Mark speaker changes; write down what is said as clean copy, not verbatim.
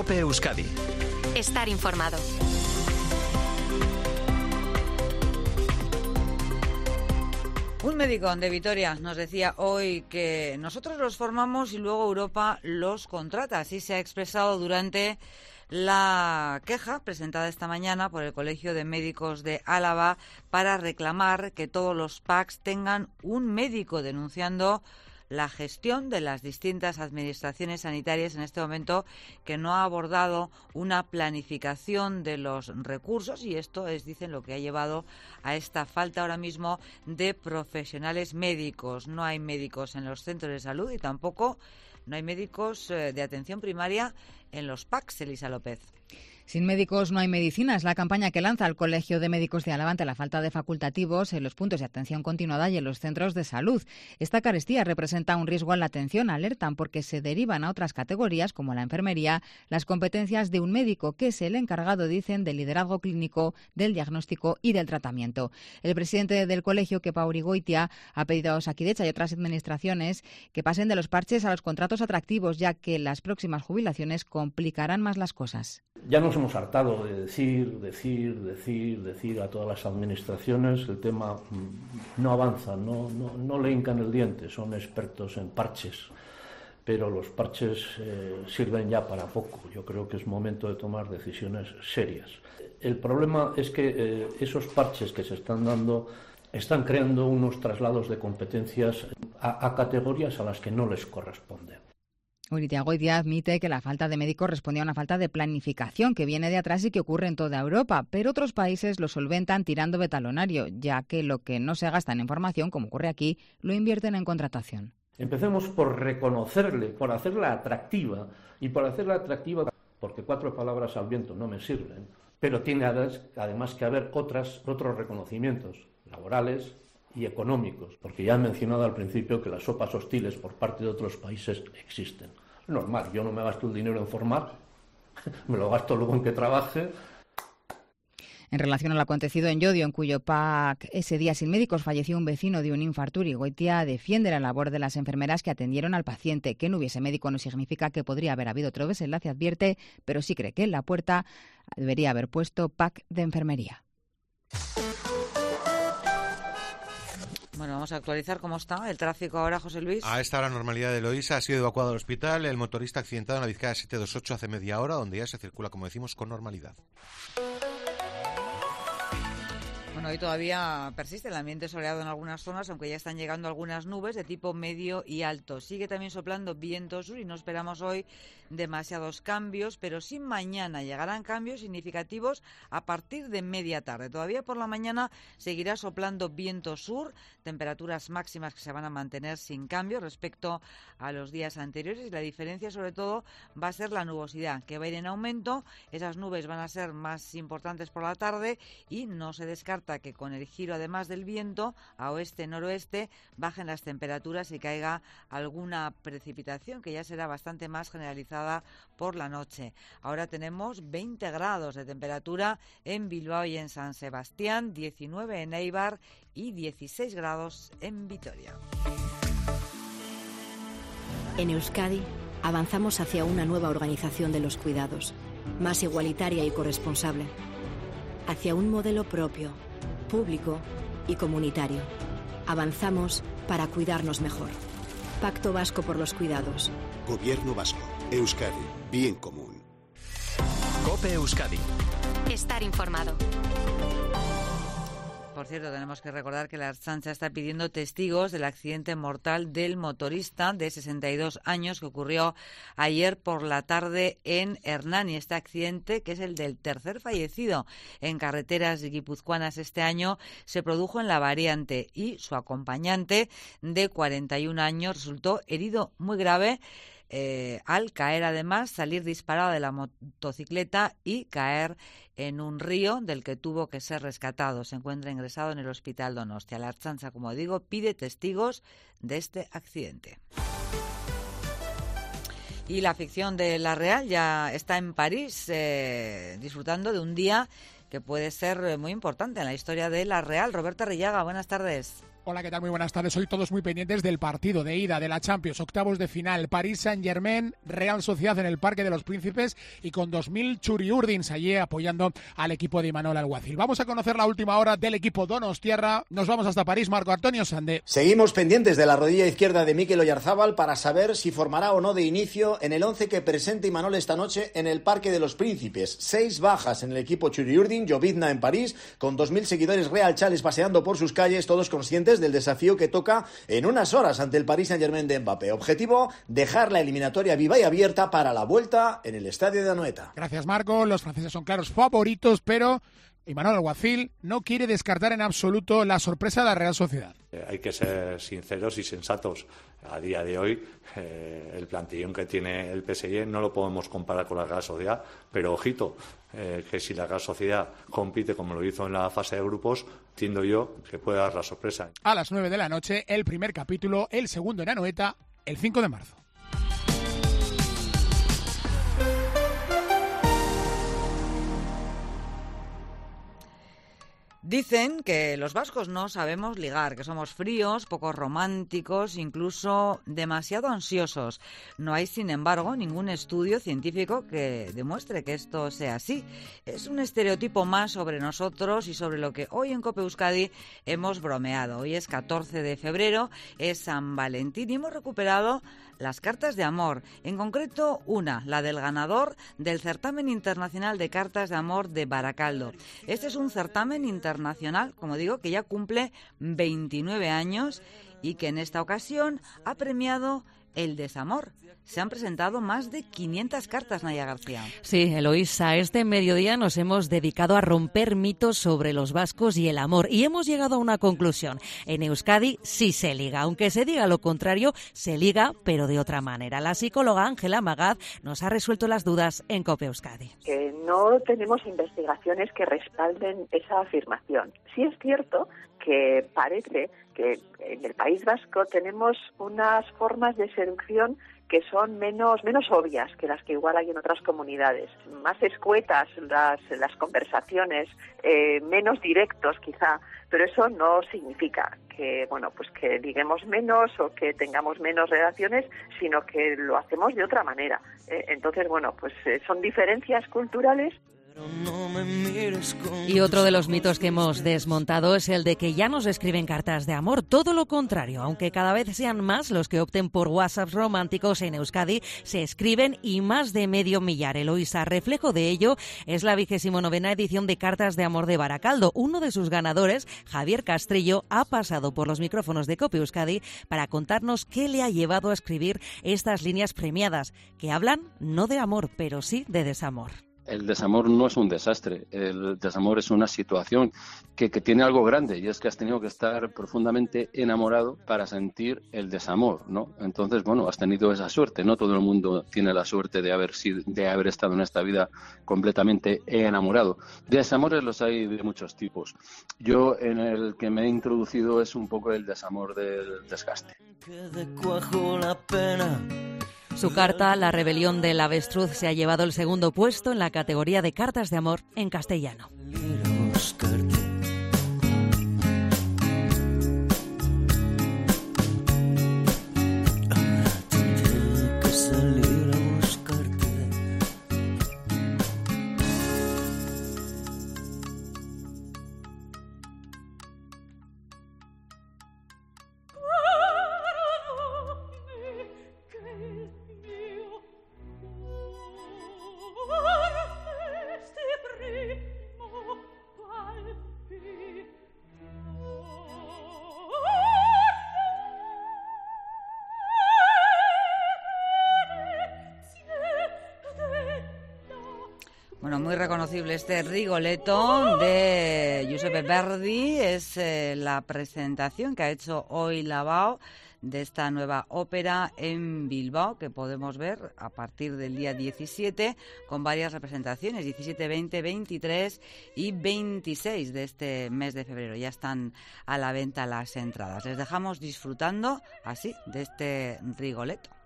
Speaker 1: COPE Euskadi.
Speaker 2: Estar informado.
Speaker 3: Un médico de Vitoria nos decía hoy que nosotros los formamos y luego Europa los contrata. Así se ha expresado durante la queja presentada esta mañana por el Colegio de Médicos de Álava para reclamar que todos los PACs tengan un médico, denunciando la gestión de las distintas administraciones sanitarias en este momento, que no ha abordado una planificación de los recursos, y esto es, dicen, lo que ha llevado a esta falta ahora mismo de profesionales médicos. No hay médicos en los centros de salud y tampoco no hay médicos de atención primaria en los PACs, Elisa López.
Speaker 4: Sin médicos no hay medicina, es la campaña que lanza el Colegio de Médicos de Álava ante la falta de facultativos en los puntos de atención continuada y en los centros de salud. Esta carestía representa un riesgo a la atención, alertan, porque se derivan a otras categorías, como la enfermería, las competencias de un médico, que es el encargado, dicen, del liderazgo clínico, del diagnóstico y del tratamiento. El presidente del colegio, Kepa Urigoitia, ha pedido a Osakidetza y otras administraciones que pasen de los parches a los contratos atractivos, ya que las próximas jubilaciones complicarán más las cosas.
Speaker 5: Ya nos hemos hartado de decir a todas las administraciones. El tema no avanza, no le hincan el diente, son expertos en parches, pero los parches sirven ya para poco. Yo creo que es momento de tomar decisiones serias. El problema es que esos parches que se están dando están creando unos traslados de competencias a categorías a las que no les corresponde.
Speaker 4: Urigoitia admite que la falta de médicos responde a una falta de planificación que viene de atrás y que ocurre en toda Europa, pero otros países lo solventan tirando de talonario, ya que lo que no se gastan en formación, como ocurre aquí, lo invierten en contratación.
Speaker 5: Empecemos por reconocerle, por hacerla atractiva, y por hacerla atractiva, porque 4 palabras al viento no me sirven, pero tiene además que haber otros reconocimientos laborales y económicos, porque ya he mencionado al principio que las sopas hostiles por parte de otros países existen. Es normal, yo no me gasto el dinero en formar, me lo gasto luego en que trabaje.
Speaker 4: En relación a lo acontecido en Llodio, en cuyo PAC ese día sin médicos falleció un vecino de un infarto, Urigoitia defiende la labor de las enfermeras que atendieron al paciente. Que no hubiese médico no significa que podría haber habido otro desenlace, advierte, pero sí cree que en la puerta debería haber puesto PAC de enfermería.
Speaker 3: Bueno, vamos a actualizar cómo está el tráfico ahora, José Luis.
Speaker 6: A esta hora, normalidad de Loísa, ha sido evacuado al hospital el motorista accidentado en la Vizcaya 728 hace media hora, donde ya se circula, como decimos, con normalidad.
Speaker 3: Bueno, hoy todavía persiste el ambiente soleado en algunas zonas, aunque ya están llegando algunas nubes de tipo medio y alto. Sigue también soplando viento sur y no esperamos hoy demasiados cambios, pero sí mañana llegarán cambios significativos a partir de media tarde. Todavía por la mañana seguirá soplando viento sur, temperaturas máximas que se van a mantener sin cambio respecto a los días anteriores, y la diferencia sobre todo va a ser la nubosidad, que va a ir en aumento. Esas nubes van a ser más importantes por la tarde y no se descarta que con el giro, además del viento, a oeste-noroeste, bajen las temperaturas y caiga alguna precipitación, que ya será bastante más generalizada por la noche. Ahora tenemos 20 grados de temperatura en Bilbao y en San Sebastián, 19 en Eibar y 16 grados en Vitoria.
Speaker 2: En Euskadi avanzamos hacia una nueva organización de los cuidados, más igualitaria y corresponsable, hacia un modelo propio, público y comunitario. Avanzamos para cuidarnos mejor. Pacto Vasco por los Cuidados.
Speaker 7: Gobierno Vasco. Euskadi. Bien común.
Speaker 1: COPE Euskadi.
Speaker 2: Estar informado.
Speaker 3: Por cierto, tenemos que recordar que la Ertzaintza está pidiendo testigos del accidente mortal del motorista de 62 años que ocurrió ayer por la tarde en Hernani. Este accidente, que es el del tercer fallecido en carreteras guipuzcoanas este año, se produjo en la variante y su acompañante de 41 años resultó herido muy grave al caer, además, salir disparado de la motocicleta y caer en un río del que tuvo que ser rescatado. Se encuentra ingresado en el Hospital Donostia. La Ertzaintza, como digo, pide testigos de este accidente. Y la afición de La Real ya está en París disfrutando de un día que puede ser muy importante en la historia de La Real. Roberto Arrillaga, buenas tardes.
Speaker 8: Hola, ¿qué tal? Muy buenas tardes. Hoy todos muy pendientes del partido de ida de la Champions, octavos de final, París Saint-Germain, Real Sociedad en el Parque de los Príncipes y con 2.000 churiurdins allí apoyando al equipo de Imanol Alguacil. Vamos a conocer la última hora del equipo donostiarra. Nos vamos hasta París, Marco Antonio Sandé.
Speaker 9: Seguimos pendientes de la rodilla izquierda de Mikel Oyarzábal para saber si formará o no de inicio en el 11 que presente Imanol esta noche en el Parque de los Príncipes. 6 bajas en el equipo churiurdin, llovizna en París, con 2.000 seguidores Real Chales paseando por sus calles, todos conscientes del desafío que toca en unas horas ante el Paris Saint-Germain de Mbappé. Objetivo, dejar la eliminatoria viva y abierta para la vuelta en el estadio de Anoeta.
Speaker 8: Gracias, Marco. Los franceses son claros favoritos, pero Imanol Alguacil no quiere descartar en absoluto la sorpresa de la Real Sociedad.
Speaker 10: Hay que ser sinceros y sensatos. A día de hoy, el plantillón que tiene el PSG no lo podemos comparar con la Real Sociedad, pero ojito, que si la Real Sociedad compite como lo hizo en la fase de grupos, entiendo yo que puede dar la sorpresa.
Speaker 8: A las 9 de la noche, el primer capítulo, el segundo en Anoeta, el 5 de marzo.
Speaker 3: Dicen que los vascos no sabemos ligar, que somos fríos, poco románticos, incluso demasiado ansiosos. No hay, sin embargo, ningún estudio científico que demuestre que esto sea así. Es un estereotipo más sobre nosotros y sobre lo que hoy en COPE Euskadi hemos bromeado. Hoy es 14 de febrero, es San Valentín y hemos recuperado las cartas de amor, en concreto una, la del ganador del Certamen Internacional de Cartas de Amor de Baracaldo. Este es un certamen internacional, como digo, que ya cumple 29 años y que en esta ocasión ha premiado el desamor. Se han presentado más de 500 cartas, Naya García.
Speaker 11: Sí, Eloísa, este mediodía nos hemos dedicado a romper mitos sobre los vascos y el amor y hemos llegado a una conclusión. En Euskadi sí se liga, aunque se diga lo contrario, se liga, pero de otra manera. La psicóloga Ángela Magaz nos ha resuelto las dudas en COPE Euskadi.
Speaker 12: No tenemos investigaciones que respalden esa afirmación. Sí es cierto que parece que en el País Vasco tenemos unas formas de seducción que son menos obvias que las que igual hay en otras comunidades, más escuetas las conversaciones, menos directos quizá, pero eso no significa que que liguemos menos o que tengamos menos relaciones, sino que lo hacemos de otra manera. Entonces, son diferencias culturales.
Speaker 11: Y otro de los mitos que hemos desmontado es el de que ya nos escriben cartas de amor. Todo lo contrario, aunque cada vez sean más los que opten por WhatsApps románticos en Euskadi, se escriben y más de medio millar. Eloísa, reflejo de ello es la 29ª edición de Cartas de Amor de Baracaldo. Uno de sus ganadores, Javier Castrillo, ha pasado por los micrófonos de COPE Euskadi para contarnos qué le ha llevado a escribir estas líneas premiadas, que hablan no de amor, pero sí de desamor.
Speaker 13: El desamor no es un desastre, el desamor es una situación que tiene algo grande, y es que has tenido que estar profundamente enamorado para sentir el desamor, ¿no? Entonces, has tenido esa suerte. No todo el mundo tiene la suerte de haber estado en esta vida completamente enamorado. Desamores los hay de muchos tipos. Yo, en el que me he introducido, es un poco el desamor del desgaste.
Speaker 11: Su carta, La rebelión del avestruz, se ha llevado el segundo puesto en la categoría de cartas de amor en castellano.
Speaker 3: Muy reconocible este Rigoletto de Giuseppe Verdi. Es la presentación que ha hecho hoy Lavao de esta nueva ópera en Bilbao, que podemos ver a partir del día 17 con varias representaciones, 17, 20, 23 y 26 de este mes de febrero. Ya están a la venta las entradas. Les dejamos disfrutando así de este Rigoletto.